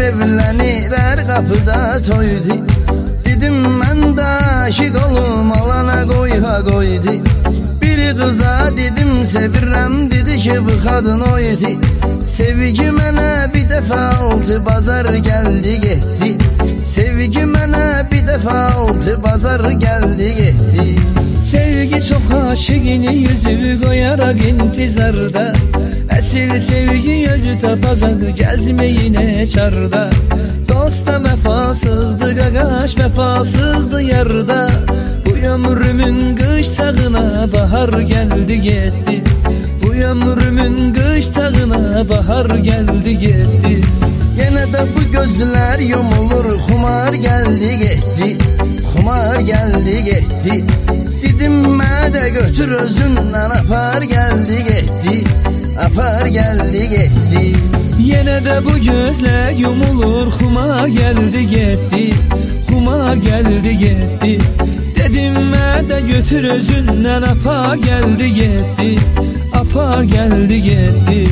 evlenirler kapıda toydu. Dedim ben de aşık olum alana koyha koydu. Biri kıza dedim sevirem dedi ki bu kadın oydu. Sevgi mənə bir defa altı bazar geldi gitti. Sevgi mənə bir defa altı bazar geldi gitti. Sevgi çok aşığını yüzü koyarak intizarda. Esil sevgi gözü tapacak gezmeyine çarda. Dosta vefasızdı qaqaş vefasızdı yarda. Bu ömrümün kış çağına bahar geldi gitti. Bu ömrümün kış çağına bahar geldi gitti. Yine de bu gözler yumulur xumar geldi gitti. Xumar geldi gitti. Dedim de götür özünden apar geldi gitti. Apar geldi gitti. Yine de bu gözler yumulur xumar geldi gitti. Xumar geldi gitti. Dedim de götür özünden apar geldi gitti. Apar geldi gitti.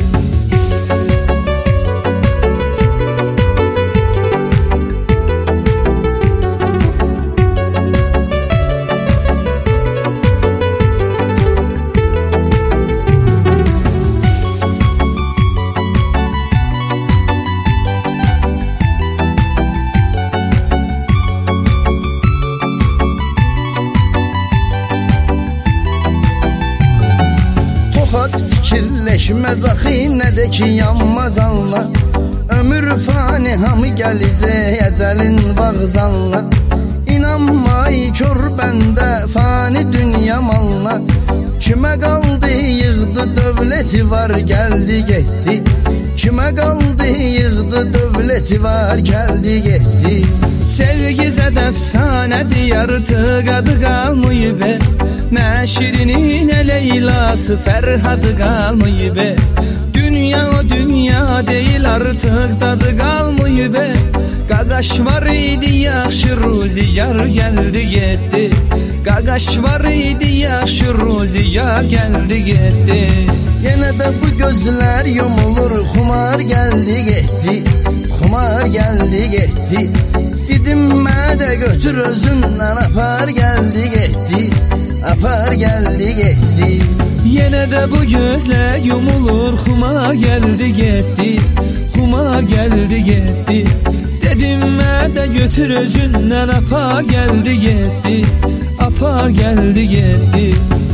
Fikirleşmez axı ne de ki yanmaz anla. Ömür fani hamı gələcək əcəlin bağzanla. İnanmay kör bəndə fani dünya malına. Kimə qaldı yığdı dövləti var gəldi getdi. Kimə qaldı yığdı dövləti var gəldi getdi. Sevgi zəd əfsanədir artıq adı qalmayıb. Nə Şirinin nə Leylası Fərhadı qalmayıb. Dünya o dünya deyil artıq dadı qalmayıb. Qaqaş var idi yaxşı ruzigar gəldi getdi. Qaqaş var idi yaxşı ruzigar gəldi getdi. Yenə də bu gözlər yumulur xumar gəldi getdi. Xumar gəldi getdi. Dedim de götür özündən apar geldi gitti. Apar geldi gitti. Yine de bu gözler yumulur xumar geldi gitti. Xumar geldi gitti. Dedim de götür özündən apar geldi gitti. Apar geldi gitti.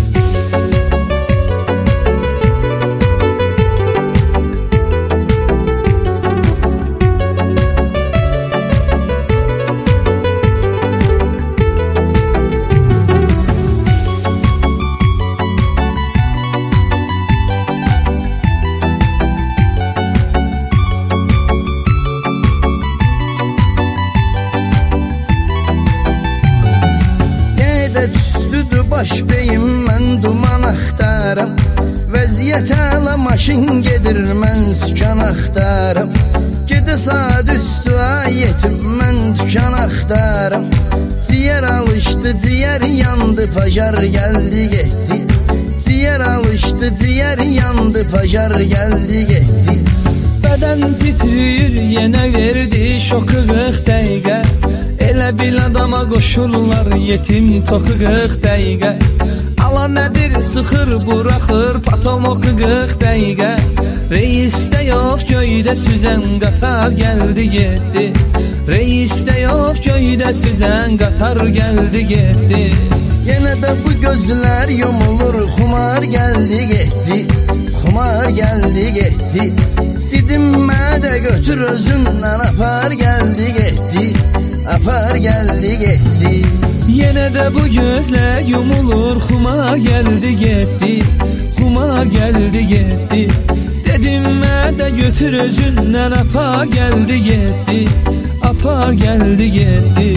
Baş beyim mən duman axtarım. Vəziyyət əla maşın gedir mən sükan axtarım. Gedə saat üstü ay yetib mən dükan axtarım. Ciğer alışdı ciğer yandı pajar geldi getdi. Ciğer alışdı ciğer yandı pajar geldi getdi. Bədən titriyir yenə verdi şoku 40 dəqiqə. Elə bil adama qoşurlar yetim toku 40 dəqiqə. Ala nədir sıxır buraxır patomoku 40 dəqiqə. Reisdə yox göydə süzən qatar gəldi getdi. Reisdə yox göydə süzən qatar gəldi getdi. Yenə də bu gözlər yumulur xumar gəldi getdi. Xumar gəldi getdi. Dedim de götür özündən apar geldi getdi. Apar geldi getdi. Yine de bu gözler yumulur xumar geldi getdi. Xumar geldi getdi. Dedim de götür özündən apar geldi getdi. Apar geldi getdi.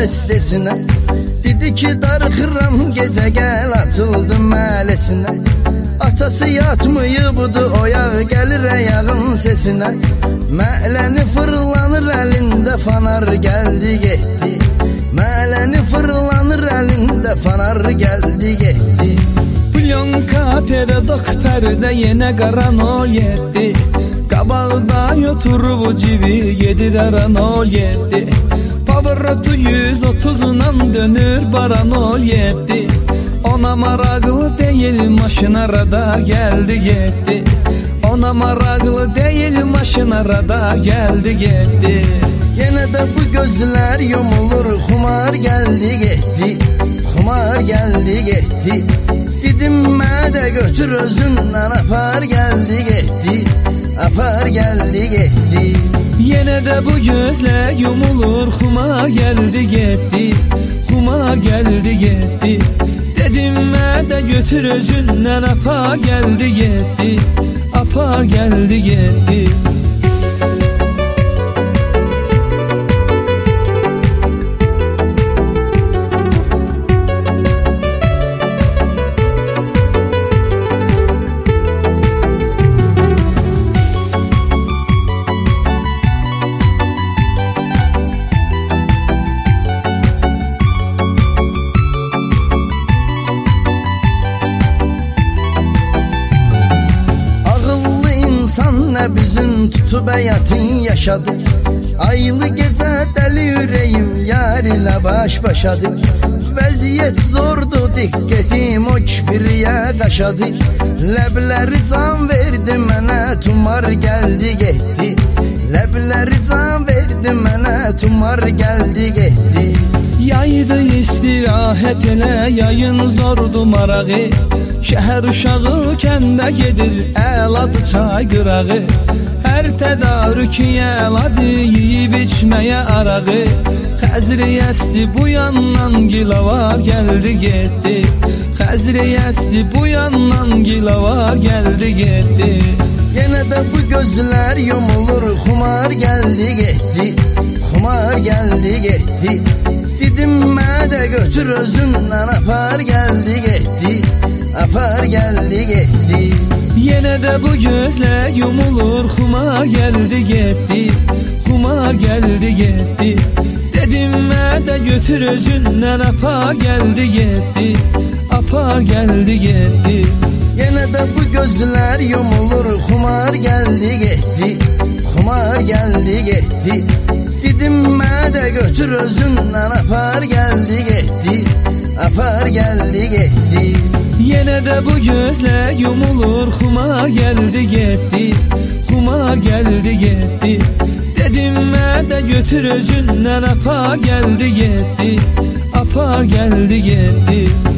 dəstəsinə. Dedi ki darıxıram gecə gəl atıldım məhəlləsinə. Atası yatmayıbdı oyaq gəlir ayağın sesinə. Məhəlləni fırlanır əlində fanar gəldi getdi. Məhəlləni fırlanır əlində fanar gəldi getdi. Plyonka peredok pərdə yenə qaran ol yetdi. Qabağda yoturub civi gedir aran ol yetdi. Pavarotu 130'dan dönür baran ol yetdi. Ona maraqlı deyil maşın arada gəldi getdi. Ona maraqlı deyil maşın arada gəldi getdi. Yenə də bu gözlər yumulur xumar gəldi getdi. Xumar gəldi getdi. Dedim mədə götür özündən apar gəldi getdi. Apar gəldi getdi. Yenə də bu gözlər yumulur xumar gəldi getdi. Xumar gəldi getdi. Dedim mədə götür özündən apar gəldi getdi. Apar gəldi getdi. Nə büzün tutub həyatın yaşadı. Aylı gecə dəli ürəyim yar ilə baş-başadı. Vəziyyət zordu diqqətim o kibiryə qaşadı. Ləbləri can verdi mənə tumar gəldi getdi. Ləbləri can verdi mənə tumar gəldi getdi. Yaydı istirahət elə yayın zordu marağı. Şəhər uşağı kəndə gedir əladı çay qırağı. Hər tədarükü əladı yiyib içməyə arağı. Xəzri əsti bu yandan gilavar gəldi getdi. Xəzri əsti bu yandan gilavar gəldi getdi. Yenə də bu gözlər yumulur xumar gəldi getdi. Xumar gəldi getdi. Dedim mədə götür özündən apar gəldi getdi. Apar gəldi getdi. Yenə də bu gözlər yumulur xumar gəldi getdi. Xumar gəldi getdi. Dedim mədə götür özündən apar gəldi getdi. Apar gəldi getdi. Yenə də bu gözlər yumulur xumar gəldi getdi. Xumar gəldi getdi. Dedim mədə götür özündən apar gəldi getdi. Apar gəldi getdi. Yenə də bu gözlər yumulur xumar gəldi getdi. Xumar gəldi getdi. Dedim mədə götür özündən apar gəldi getdi. Apar gəldi getdi.